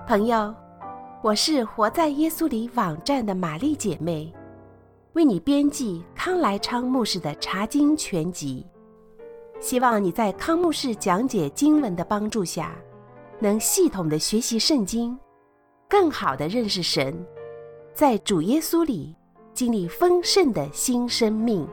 朋友，我是活在耶稣里网站的玛丽姐妹，为你编辑康来昌牧师的查经全集，希望你在康牧师讲解经文的帮助下，能系统的学习圣经，更好的认识神，在主耶稣里经历丰盛的新生命。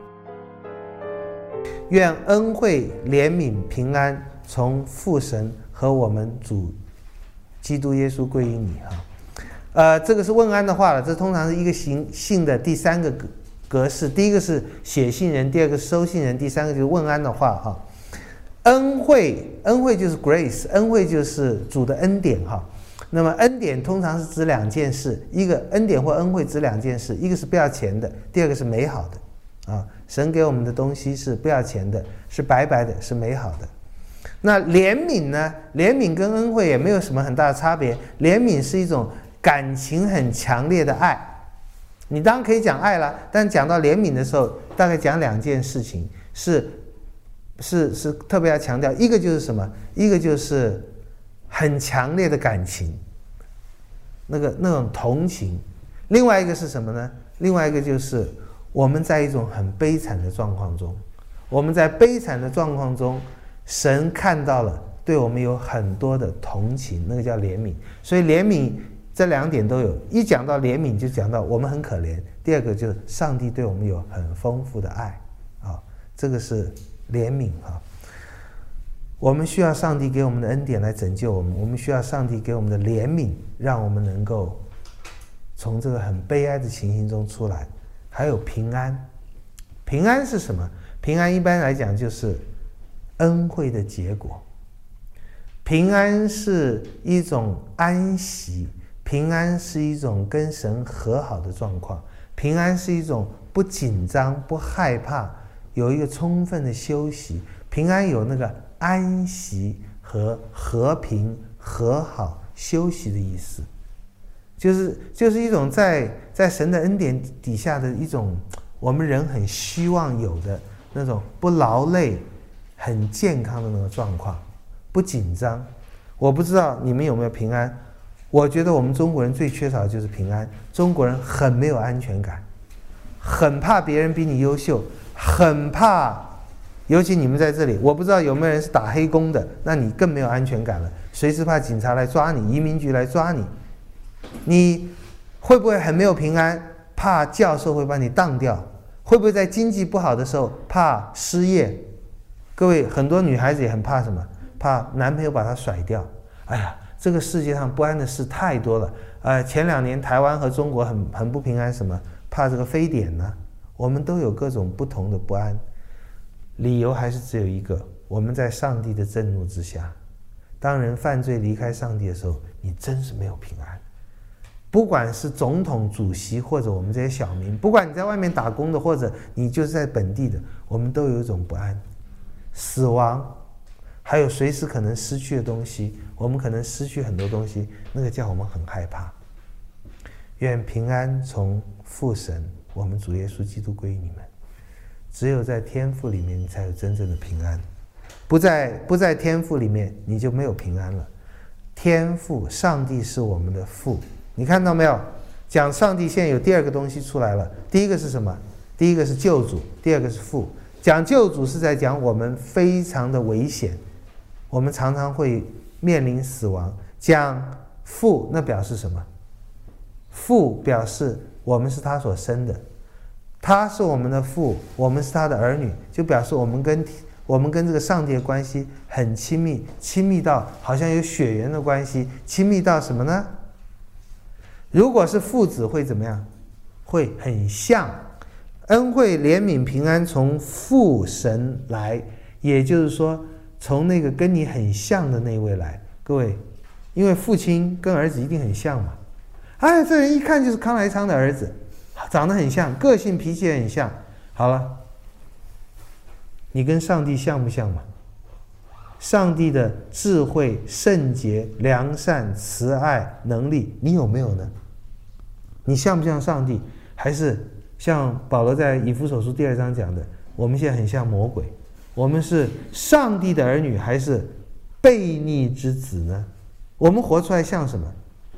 愿恩惠、怜悯、平安从父神和我们主基督耶稣归于你这个是问安的话了，这通常是一个信的第三个格式，第一个是写信人，第二个是收信人，第三个就是问安的话恩惠就是 grace， 恩惠就是主的恩典那么恩典通常是指两件事，一个恩典或恩惠指两件事，一个是不要钱的，第二个是美好的神给我们的东西是不要钱的，是白白的，是美好的。那怜悯呢？怜悯跟恩惠也没有什么很大的差别。怜悯是一种感情很强烈的爱，你当然可以讲爱啦，但讲到怜悯的时候，大概讲两件事情，是特别要强调，一个就是什么？一个就是很强烈的感情，那种同情。另外一个是什么呢？另外一个就是我们在一种很悲惨的状况中，我们在悲惨的状况中，神看到了，对我们有很多的同情，那个叫怜悯。所以怜悯这两点都有，一讲到怜悯就讲到我们很可怜，第二个就是上帝对我们有很丰富的爱这个是怜悯我们需要上帝给我们的恩典来拯救我们，我们需要上帝给我们的怜悯，让我们能够从这个很悲哀的情形中出来。还有平安，平安是什么？平安一般来讲就是恩惠的结果。平安是一种安息，平安是一种跟神和好的状况，平安是一种不紧张不害怕，有一个充分的休息。平安有那个安息和和平和好休息的意思，就是一种在神的恩典底下的一种我们人很希望有的那种不劳累很健康的那个状况，不紧张。我不知道你们有没有平安，我觉得我们中国人最缺少的就是平安。中国人很没有安全感，很怕别人比你优秀，很怕，尤其你们在这里，我不知道有没有人是打黑工的，那你更没有安全感了，随时怕警察来抓你，移民局来抓你。你会不会很没有平安？怕教授会把你当掉？会不会在经济不好的时候怕失业？各位，很多女孩子也很怕什么？怕男朋友把她甩掉。哎呀，这个世界上不安的事太多了。前2年台湾和中国很不平安，什么？怕这个非典呢？我们都有各种不同的不安，理由还是只有一个：我们在上帝的震怒之下。当人犯罪离开上帝的时候，你真是没有平安。不管是总统、主席，或者我们这些小民，不管你在外面打工的，或者你就是在本地的，我们都有一种不安。死亡，还有随时可能失去的东西，我们可能失去很多东西，那个叫我们很害怕。愿平安从父神，我们主耶稣基督归于你们。只有在天父里面，你才有真正的平安。不在天父里面，你就没有平安了。天父，上帝是我们的父。你看到没有？讲上帝现在有第二个东西出来了。第一个是什么？第一个是救主，第二个是父。讲救主是在讲我们非常的危险，我们常常会面临死亡。讲父，那表示什么？父表示我们是他所生的，他是我们的父，我们是他的儿女，就表示我们跟这个上帝的关系很亲密，亲密到好像有血缘的关系，亲密到什么呢？如果是父子会怎么样？会很像。恩惠、怜悯、平安从父神来，也就是说从那个跟你很像的那位来。各位，因为父亲跟儿子一定很像嘛。哎，这人一看就是康来昌的儿子，长得很像，个性脾气也很像。好了，你跟上帝像不像嘛？上帝的智慧、圣洁、良善、慈爱、能力，你有没有呢？你像不像上帝？还是像保罗在以弗所书第2章讲的，我们现在很像魔鬼？我们是上帝的儿女，还是悖逆之子呢？我们活出来像什么？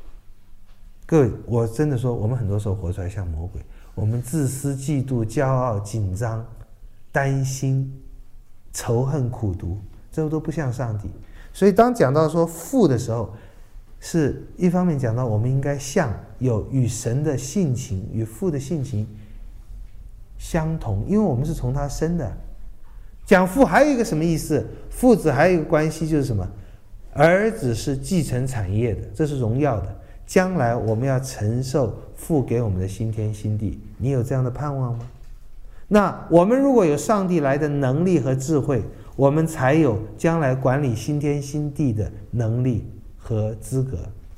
各位，我真的说，我们很多时候活出来像魔鬼，我们自私、嫉妒、骄傲、紧张、担心、仇恨、苦毒，这都不像上帝。所以当讲到说父的时候，是一方面讲到我们应该像有与神的性情、与父的性情相同，因为我们是从他生的。讲父还有一个什么意思？父子还有一个关系就是什么？儿子是继承产业的，这是荣耀的。将来我们要承受父给我们的新天新地，你有这样的盼望吗？那我们如果有上帝来的能力和智慧，我们才有将来管理新天新地的能力和资格。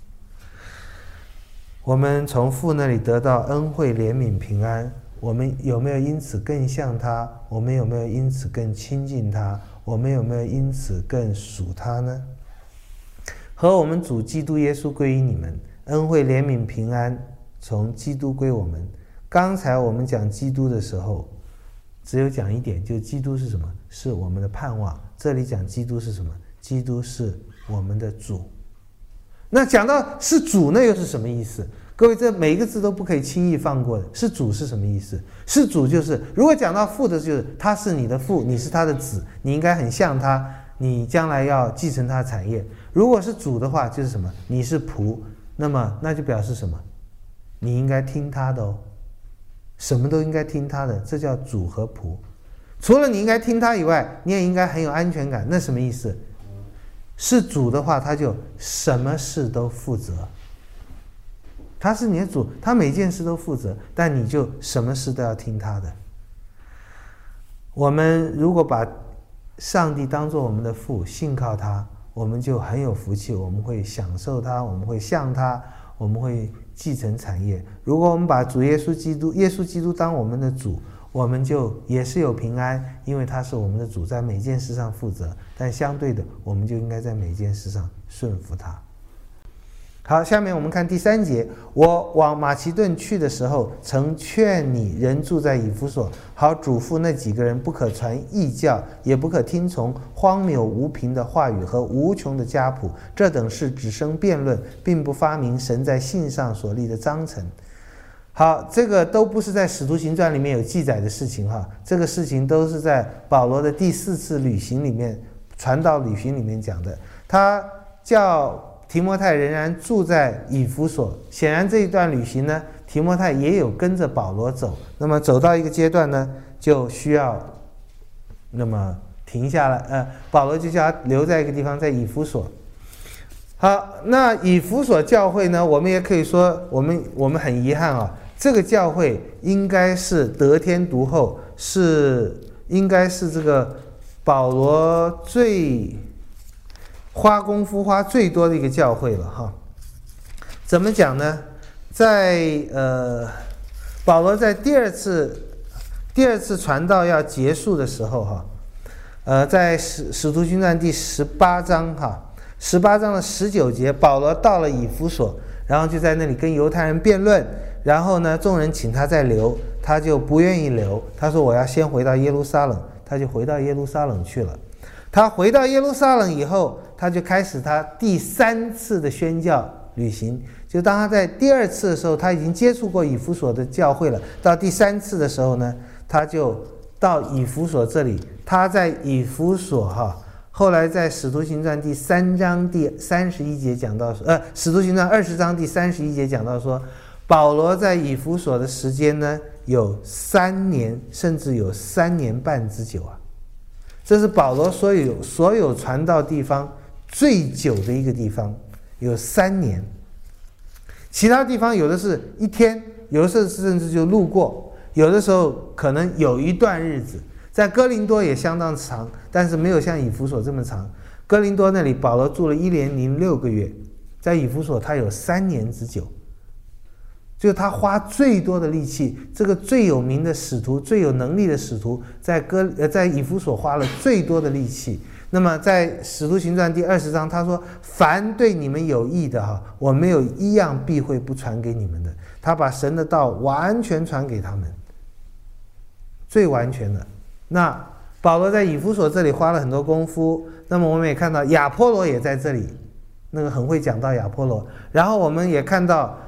我们从父那里得到恩惠、怜悯、平安，我们有没有因此更像他？我们有没有因此更亲近他？我们有没有因此更属他呢？和我们主基督耶稣归于你们，恩惠、怜悯、平安从基督归我们。刚才我们讲基督的时候，只有讲一点，就基督是什么？是我们的盼望。这里讲基督是什么？基督是我们的主。那讲到是主，那又是什么意思？各位，这每一个字都不可以轻易放过的。是主是什么意思？是主就是，如果讲到父的，就是他是你的父，你是他的子，你应该很像他，你将来要继承他的产业。如果是主的话，就是什么？你是仆，那就表示什么？你应该听他的哦，什么都应该听他的，这叫主和仆。除了你应该听他以外，你也应该很有安全感。那什么意思？是主的话，他就什么事都负责。他是你的主，他每件事都负责，但你就什么事都要听他的。我们如果把上帝当作我们的父，信靠他，我们就很有福气，我们会享受他，我们会像他，我们会继承产业。如果我们把主耶稣基督当我们的主，我们就也是有平安，因为他是我们的主，在每件事上负责。但相对的，我们就应该在每件事上顺服他。好，下面我们看第3节。我往马其顿去的时候，曾劝你人住在以弗所，好嘱咐那几个人不可传异教，也不可听从荒谬无凭的话语和无穷的家谱，这等事只生辩论，并不发明神在信上所立的章程。好，这个都不是在使徒行传里面有记载的事情哈，这个事情都是在保罗的第4次旅行里面，传道旅行里面讲的。他叫提摩太仍然住在以弗所，显然这一段旅行呢，提摩太也有跟着保罗走。那么走到一个阶段呢，就需要停下来，保罗就叫他留在一个地方，在以弗所。好，那以弗所教会呢，我们也可以说，我们很遗憾啊，这个教会应该是得天独厚，应该是这个保罗最花功夫花最多的一个教会了哈。怎么讲呢？保罗在第二次传道要结束的时候哈，在使徒行传第18章哈，18章的19节，保罗到了以弗所，然后就在那里跟犹太人辩论，然后呢，众人请他再留，他就不愿意留，他说我要先回到耶路撒冷，他就回到耶路撒冷去了。他回到耶路撒冷以后，他就开始他第3次的宣教旅行。就当他在第2次的时候，他已经接触过以弗所的教会了，到第3次的时候呢，他就到以弗所这里。他在以弗所后来在使徒行传第3章第31节讲到使徒行传20章第31节讲到说，保罗在以弗所的时间呢有3年，甚至有3年半之久啊。这是保罗所有传道地方最久的一个地方，有3年。其他地方有的是1天，有的时候甚至就路过，有的时候可能有一段日子。在哥林多也相当长，但是没有像以弗所这么长。哥林多那里保罗住了1年06个月，在以弗所他有3年之久。就他花最多的力气，这个最有名的使徒，最有能力的使徒，在以弗所花了最多的力气。那么在使徒行传第20章，他说凡对你们有益的我没有一样避讳不传给你们的。他把神的道完全传给他们，最完全的。那保罗在以弗所这里花了很多功夫，那么我们也看到亚波罗也在这里，那个很会讲到亚波罗。然后我们也看到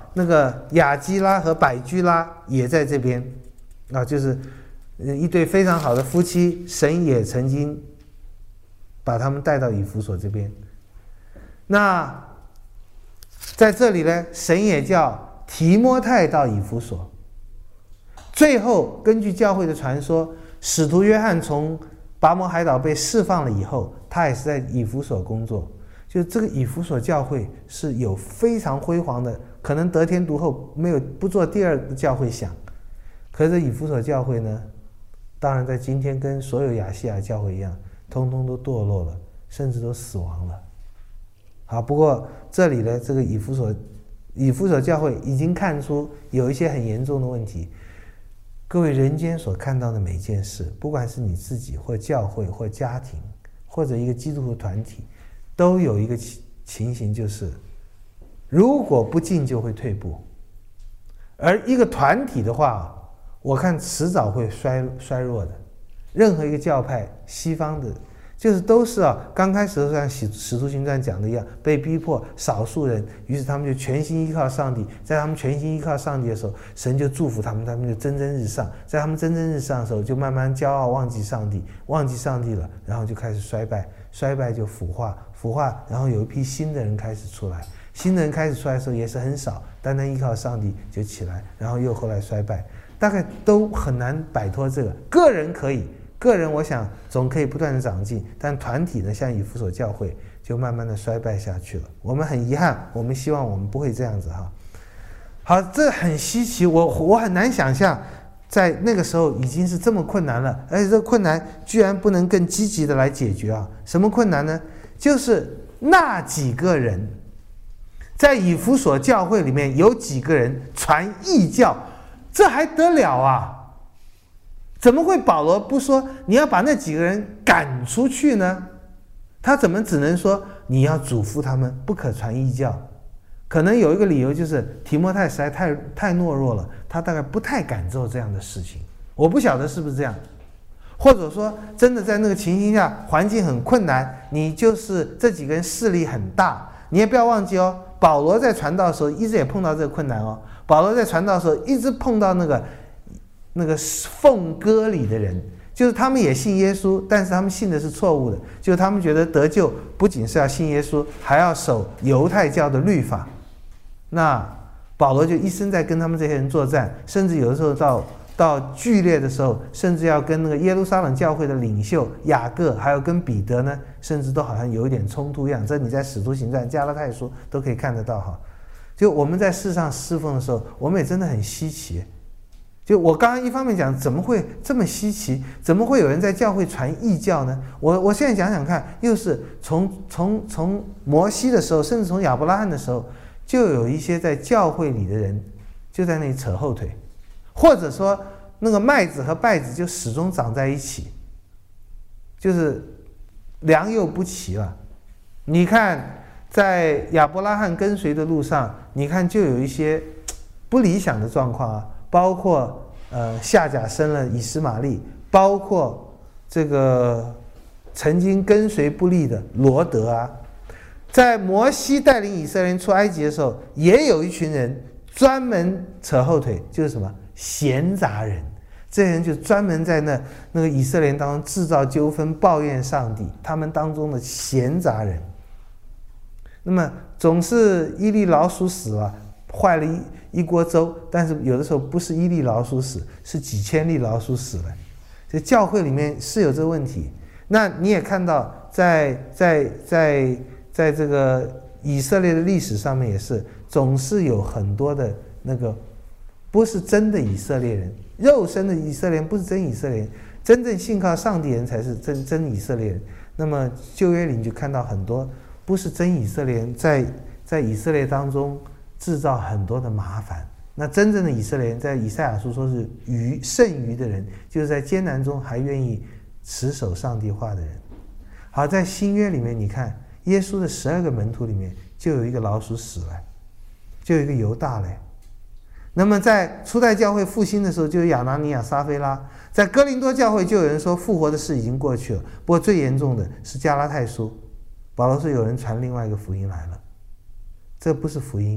那个雅基拉和百居拉也在这边啊，就是一对非常好的夫妻，神也曾经把他们带到以弗所这边。那在这里呢，神也叫提摩太到以弗所。最后根据教会的传说，使徒约翰从拔摩海岛被释放了以后，他也是在以弗所工作。就这个以弗所教会是有非常辉煌的，可能得天独厚，不做第二个教会响。可是以弗所教会呢，当然在今天跟所有亚细亚教会一样，通通都堕落了，甚至都死亡了。好，不过这里呢，这个以弗所教会已经看出有一些很严重的问题。各位，人间所看到的每件事，不管是你自己或教会或家庭或者一个基督徒团体，都有一个情形，就是如果不进就会退步。而一个团体的话，我看迟早会衰弱的。任何一个教派，西方的就是都是刚开始像使徒行传讲的一样，被逼迫少数人，于是他们就全心依靠上帝。在他们全心依靠上帝的时候，神就祝福他们，他们就蒸蒸日上。在他们蒸蒸日上的时候，就慢慢骄傲，忘记上帝了，然后就开始衰败就腐化，然后有一批新的人开始出来。新的人开始出来的时候也是很少，单单依靠上帝就起来，然后又后来衰败，大概都很难摆脱这个。个人可以。个人我想总可以不断的长进，但团体呢，像以弗所教会就慢慢的衰败下去了。我们很遗憾，我们希望我们不会这样子哈。好，这很稀奇，我很难想象，在那个时候已经是这么困难了，而且这个困难居然不能更积极的来解决啊！什么困难呢？就是那几个人，在以弗所教会里面有几个人传异教，这还得了啊？怎么会保罗不说你要把那几个人赶出去呢？他怎么只能说你要嘱咐他们不可传异教？可能有一个理由就是提摩太实在太懦弱了，他大概不太敢做这样的事情。我不晓得是不是这样，或者说真的在那个情形下环境很困难，你就是这几个人势力很大。你也不要忘记哦，保罗在传道的时候一直也碰到这个困难哦。保罗在传道的时候一直碰到那个奉割礼的人，就是他们也信耶稣，但是他们信的是错误的，就是他们觉得得救不仅是要信耶稣，还要守犹太教的律法。那保罗就一生在跟他们这些人作战，甚至有的时候到剧烈的时候，甚至要跟那个耶路撒冷教会的领袖雅各，还有跟彼得呢，甚至都好像有一点冲突一样。这你在使徒行传、加拉太书都可以看得到哈。就我们在世上侍奉的时候，我们也真的很稀奇。就我刚刚一方面讲，怎么会这么稀奇？怎么会有人在教会传异教呢？我现在想想看，又是从摩西的时候，甚至从亚伯拉罕的时候，就有一些在教会里的人就在那里扯后腿，或者说那个麦子和稗子就始终长在一起，就是良莠不齐了。你看，在亚伯拉罕跟随的路上，你看就有一些不理想的状况啊。包括夏甲生了以实玛利，包括这个曾经跟随不利的罗德啊。在摩西带领以色列人出埃及的时候，也有一群人专门扯后腿，就是什么闲杂人。这些人就专门在那个以色列人当中制造纠纷，抱怨上帝，他们当中的闲杂人。那么总是一粒老鼠死了，坏了一锅粥，但是有的时候不是一粒老鼠死，是几千粒老鼠死了。所以教会里面是有这个问题。那你也看到在这个以色列的历史上面也是，总是有很多的那个不是真的以色列人，肉身的以色列人不是真以色列人，真正信靠上帝人才是真以色列人。那么旧约里你就看到很多不是真以色列人在以色列当中制造很多的麻烦。那真正的以色列人，在以赛亚书说是剩余的人，就是在艰难中还愿意持守上帝话的人。好，在新约里面，你看耶稣的12个门徒里面就有一个老鼠死了，就有一个犹大嘞。那么在初代教会复兴的时候，就有亚拿尼亚、撒非拉。在哥林多教会就有人说复活的事已经过去了。不过最严重的是加拉太书，保罗说有人传另外一个福音来了，这不是福音，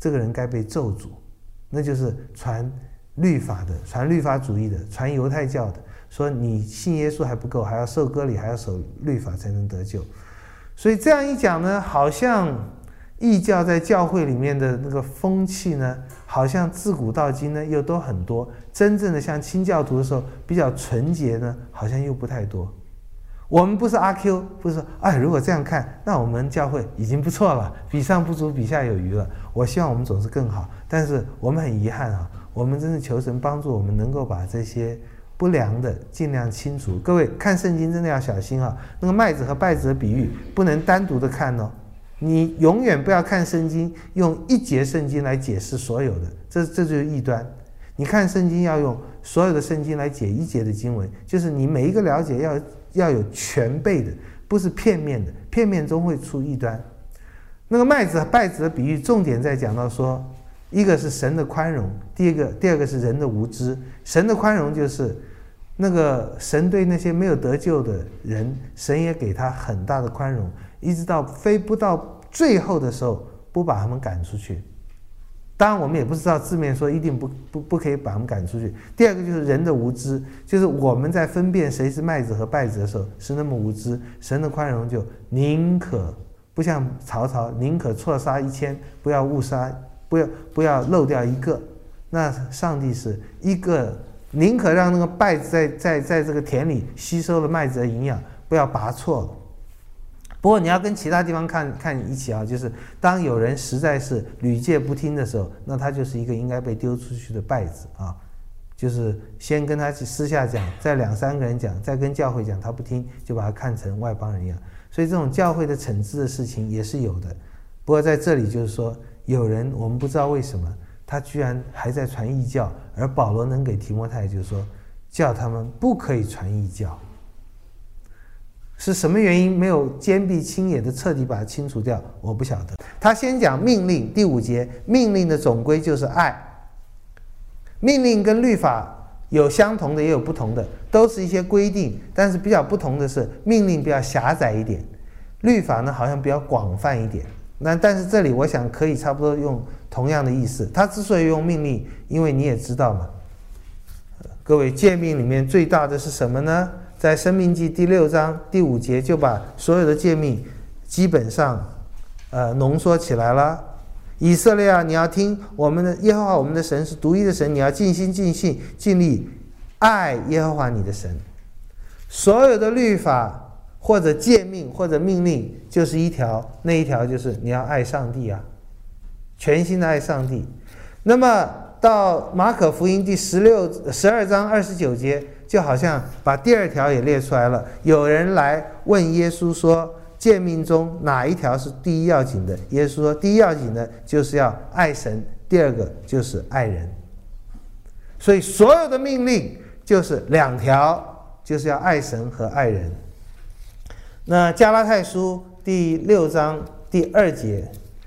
这个人该被咒诅。那就是传律法的，传律法主义的，传犹太教的，说你信耶稣还不够，还要受割礼，还要守律法才能得救。所以这样一讲呢，好像异教在教会里面的那个风气呢，好像自古到今呢又都很多，真正的像清教徒的时候比较纯洁呢，好像又不太多。我们不是阿 Q， 不是说如果这样看，那我们教会已经不错了，比上不足，比下有余了。我希望我们总是更好，但是我们很遗憾我们真是求神帮助我们能够把这些不良的尽量清除。各位看圣经真的要小心那个麦子和稗子的比喻不能单独的看你永远不要看圣经用一节圣经来解释所有的，这就是异端。你看圣经要用所有的圣经来解一节的经文，就是你每一个了解要有全备的，不是片面的，片面中会出异端。那个麦子和稗子的比喻重点在讲到说，一个是神的宽容，第二个是人的无知。神的宽容就是那个神对那些没有得救的人，神也给他很大的宽容，一直到非不到最后的时候不把他们赶出去。当然我们也不知道字面说一定不可以把他们赶出去。第二个就是人的无知，就是我们在分辨谁是麦子和稗子的时候是那么无知。神的宽容就宁可不像曹操，宁可错杀1000，不要误杀，不要漏掉一个。那上帝是一个宁可让那个稗子在这个田里吸收了麦子的营养，不要拔错了。不过你要跟其他地方看一起就是当有人实在是屡戒不听的时候，那他就是一个应该被丢出去的稗子就是先跟他私下讲，再2-3个人讲，再跟教会讲，他不听就把他看成外邦人一样。所以这种教会的惩治的事情也是有的。不过在这里就是说，有人我们不知道为什么他居然还在传异教，而保罗能给提摩太就是说叫他们不可以传异教。是什么原因没有坚壁清野的彻底把它清除掉，我不晓得。他先讲命令，第5节，命令的总归就是爱。命令跟律法有相同的也有不同的，都是一些规定，但是比较不同的是命令比较狭窄一点，律法呢好像比较广泛一点。但是这里我想可以差不多用同样的意思。他之所以用命令，因为你也知道嘛，各位诫命里面最大的是什么呢？在申命记第6章第5节就把所有的诫命基本上浓缩起来了。以色列你要听我们的耶和华我们的神是独一的神，你要尽心尽性尽力爱耶和华你的神。所有的律法或者诫命或者命令就是一条，那一条就是你要爱上帝全心的爱上帝。那么到马可福音第12章29节，就好像把第2条也列出来了。有人来问耶稣说，诫命中哪一条是第一要紧的？耶稣说，第一要紧的就是要爱神，第2个就是爱人。所以所有的命令就是2条，就是要爱神和爱人。那加拉太书第6章第2节，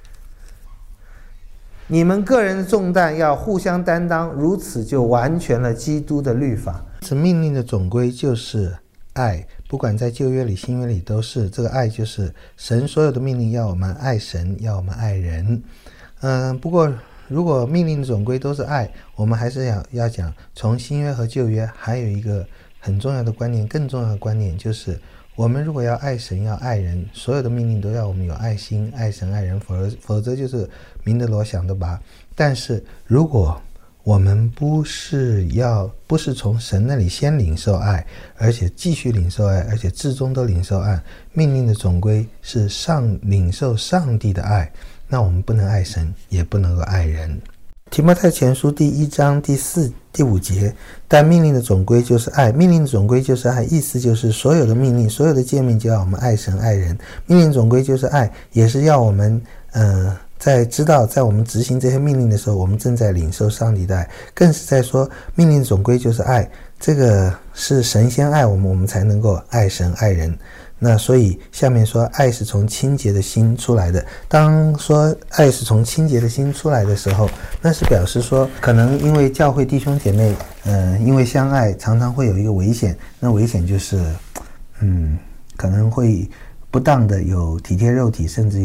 你们个人的重担要互相担当，如此就完全了基督的律法。此命令的总归就是爱，不管在旧约里新约里都是。这个爱就是神所有的命令要我们爱神，要我们爱人。不过如果命令的总归都是爱，我们还是要讲从新约和旧约还有一个很重要的观念，更重要的观念就是我们如果要爱神要爱人，所有的命令都要我们有爱心，爱神爱人，否则就是明德罗想的吧。但是如果我们不是从神那里先领受爱，而且继续领受爱，而且至终都领受爱，命令的总归是领受上帝的爱，那我们不能爱神，也不能够爱人。提摩太前书第1章第4、第5节，但命令的总归就是爱，命令的总归就是爱，意思就是所有的命令，所有的诫命就要我们爱神爱人。命令总归就是爱，也是要我们在我们执行这些命令的时候，我们正在领受上帝的爱，更是在说命令总归就是爱，这个是神先爱我们，我们才能够爱神爱人。那所以下面说爱是从清洁的心出来的。当说爱是从清洁的心出来的时候，那是表示说可能因为教会弟兄姐妹因为相爱常常会有一个危险，那危险就是可能会不当的有体贴肉体，甚至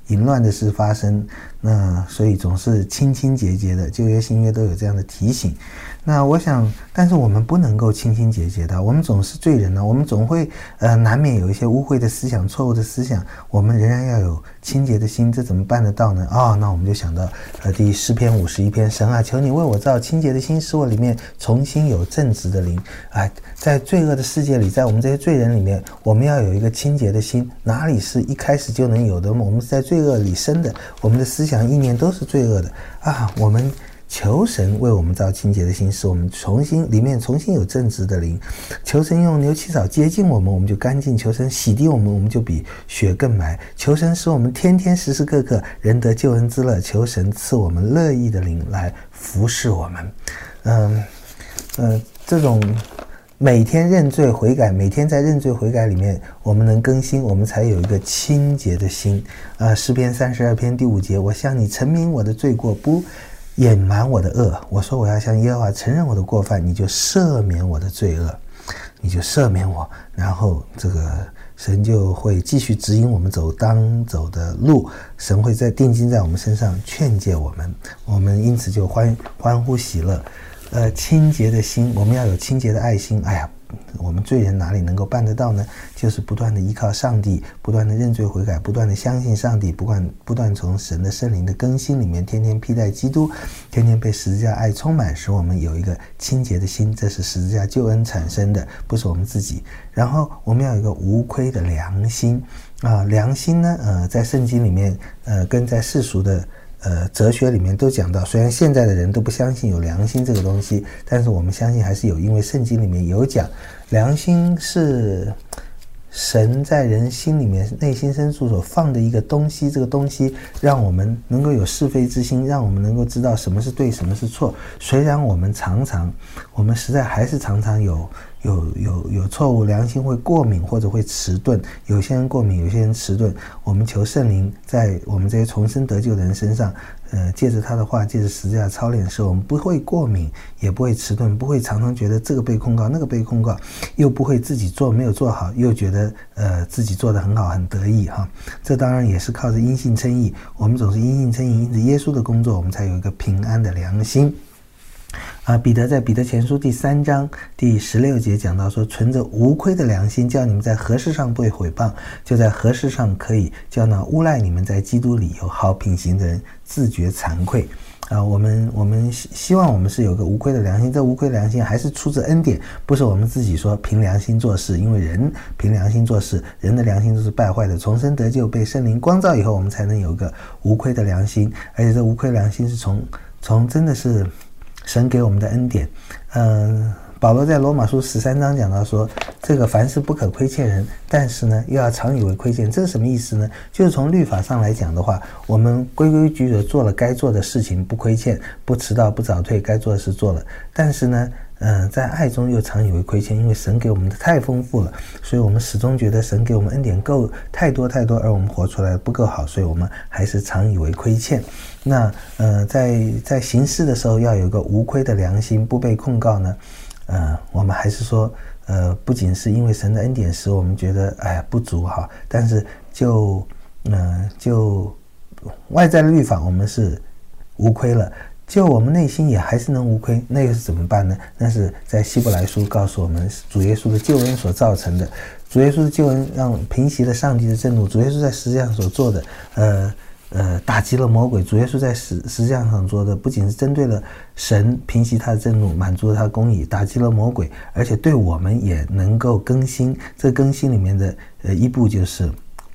淫乱的事发生。那所以总是清清洁洁的，旧约新约都有这样的提醒。那我想，但是我们不能够清清洁洁的，我们总是罪人呢，我们总会难免有一些污秽的思想、错误的思想，我们仍然要有清洁的心，这怎么办得到呢？那我们就想到第诗篇51篇，神啊，求你为我造清洁的心，使我里面重新有正直的灵。在罪恶的世界里，在我们这些罪人里面，我们要有一个清洁的心，哪里是一开始就能有的？我们是在罪恶里生的，我们的思想意念都是罪恶的我们求神为我们造清洁的心，使我们里面重新有正直的灵。求神用牛膝草洁净我们，我们就干净；求神洗涤我们，我们就比雪更白。求神使我们天天时时刻刻仍得救恩之乐。求神赐我们乐意的灵来服侍我们。这种每天认罪悔改，每天在认罪悔改里面，我们能更新，我们才有一个清洁的心。诗篇32篇第5节，我向你陈明我的罪过，不掩瞒我的恶。我说我要向耶和华承认我的过犯，你就赦免我的罪恶，你就赦免我。然后这个神就会继续指引我们走当走的路，神会再定睛在我们身上劝诫我们，我们因此就欢呼喜乐。清洁的心，我们要有清洁的爱心。我们罪人哪里能够办得到呢？就是不断的依靠上帝，不断的认罪悔改，不断的相信上帝，不断从神的圣灵的更新里面天天披戴基督，天天被十字架爱充满，使我们有一个清洁的心。这是十字架救恩产生的，不是我们自己。然后我们要有一个无亏的良心良心呢在圣经里面跟在世俗的哲学里面都讲到，虽然现在的人都不相信有良心这个东西，但是我们相信还是有，因为圣经里面有讲，良心是神在人心里面内心深处所放的一个东西，这个东西让我们能够有是非之心，让我们能够知道什么是对，什么是错。虽然我们实在还是常常有错误，良心会过敏或者会迟钝，有些人过敏，有些人迟钝。我们求圣灵在我们这些重生得救的人身上借着他的话，借着十字架操练的时候，我们不会过敏，也不会迟钝，不会常常觉得这个被控告那个被控告，又不会自己做没有做好，又觉得自己做得很好很得意这当然也是靠着因信称义，我们总是因信称义，因着耶稣的工作，我们才有一个平安的良心。彼得在彼得前书第3章第16节讲到说，存着无亏的良心，叫你们在何事上不会毁谤，就在何事上可以叫那诬赖你们在基督里有好品行的人自觉惭愧。我们希望我们是有个无愧的良心，这无愧的良心还是出自恩典，不是我们自己说凭良心做事，因为人凭良心做事，人的良心都是败坏的，重生得救被圣灵光照以后，我们才能有个无愧的良心，而且这无愧的良心是从真的是神给我们的恩典。保罗在罗马书13章讲到说，这个凡事不可亏欠人，但是呢又要常以为亏欠。这是什么意思呢？就是从律法上来讲的话，我们规规矩矩做了该做的事情，不亏欠，不迟到，不早退，该做的事做了。但是呢在爱中又常以为亏欠，因为神给我们的太丰富了，所以我们始终觉得神给我们恩典够太多，而我们活出来的不够好，所以我们还是常以为亏欠。那在行事的时候要有一个无亏的良心，不被控告呢我们还是说不仅是因为神的恩典使我们觉得不足但是就外在的律法我们是无亏了，就我们内心也还是能无亏，那个是怎么办呢？那是在希伯来书告诉我们，主耶稣的救恩所造成的。主耶稣的救恩让平息了上帝的震怒，主耶稣在十字架上所做的打击了魔鬼。主耶稣在十字架上做的不仅是针对了神，平息他的震怒，满足了他的公义，打击了魔鬼，而且对我们也能够更新。这更新里面的一步就是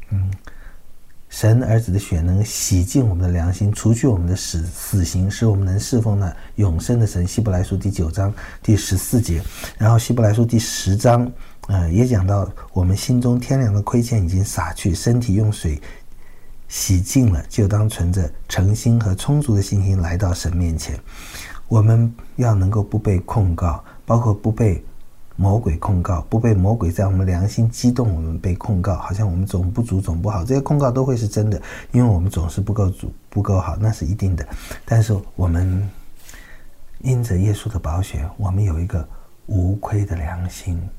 神儿子的血能洗净我们的良心，除去我们的死刑，使我们能侍奉那永生的神。希伯来书第9章第14节，然后希伯来书第10章也讲到我们心中天良的亏欠已经洒去，身体用水洗净了，就当存着诚心和充足的信心来到神面前。我们要能够不被控告，包括不被魔鬼控告，不被魔鬼在我们良心激动我们被控告，好像我们总不足总不好，这些控告都会是真的，因为我们总是不够足不够好，那是一定的。但是我们因着耶稣的宝血，我们有一个无亏的良心，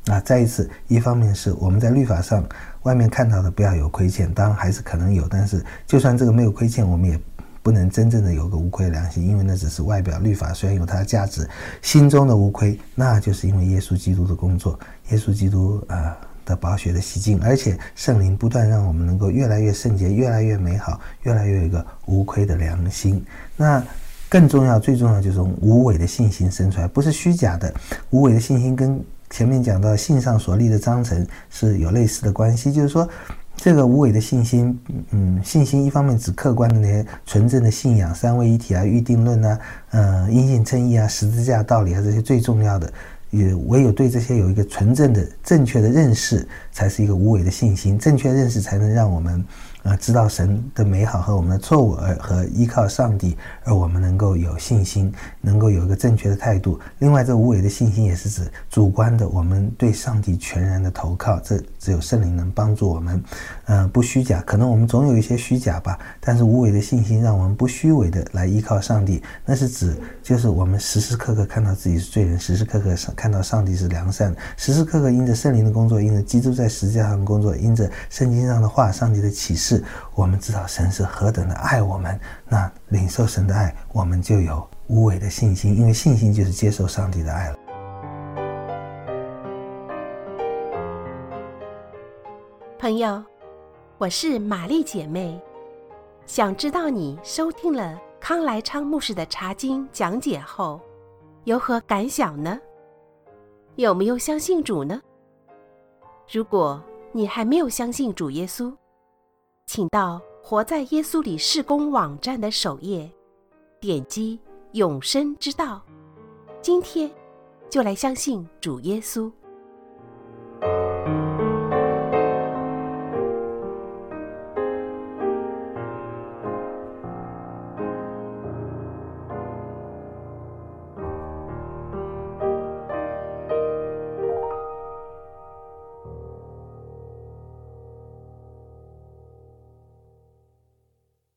再一次，一方面是我们在律法上外面看到的不要有亏欠，当然还是可能有，但是就算这个没有亏欠，我们也不能真正的有个无愧的良心，因为那只是外表，律法虽然有它的价值，心中的无愧，那就是因为耶稣基督的工作，耶稣基督的宝血的洗净，而且圣灵不断让我们能够越来越圣洁，越来越美好，越来越有一个无愧的良心。那更重要，最重要就是从无伪的信心生出来，不是虚假的。无伪的信心跟前面讲到信上所立的章程是有类似的关系，就是说这个无伪的信心，信心一方面指客观的那些纯正的信仰，三位一体预定论因信称义十字架道理这些最重要的，也唯有对这些有一个纯正的正确的认识，才是一个无伪的信心。正确认识才能让我们知道神的美好和我们的错误，和依靠上帝，而我们能够有信心，能够有一个正确的态度。另外，这无伪的信心也是指主观的，我们对上帝全然的投靠，这只有圣灵能帮助我们，不虚假。可能我们总有一些虚假吧，但是无伪的信心让我们不虚伪的来依靠上帝。那是指就是我们时时刻刻看到自己是罪人，时时刻刻看到上帝是良善的，时时刻刻因着圣灵的工作，因着基督在十字架上的工作，因着圣经上的话，上帝的启示，我们知道神是何等的爱我们。那领受神的爱，我们就有无伪的信心，因为信心就是接受上帝的爱了。 朋友，我是玛丽姐妹，想知道你收听了康来昌牧师的查经讲解后有何感想呢？有没有相信主呢？如果你还没有相信主耶稣，请到活在耶稣里事工网站的首页，点击永生之道，今天就来相信主耶稣。